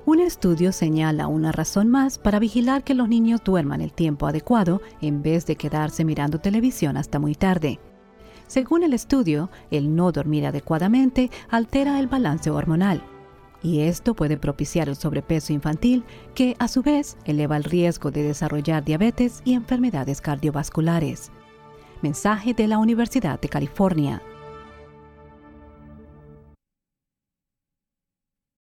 Un estudio señala una razón más para vigilar que los niños duerman el tiempo adecuado en vez de quedarse mirando televisión hasta muy tarde. Según el estudio, el no dormir adecuadamente altera el balance hormonal, y esto puede propiciar el sobrepeso infantil, que a su vez eleva el riesgo de desarrollar diabetes y enfermedades cardiovasculares. Mensaje de la Universidad de California.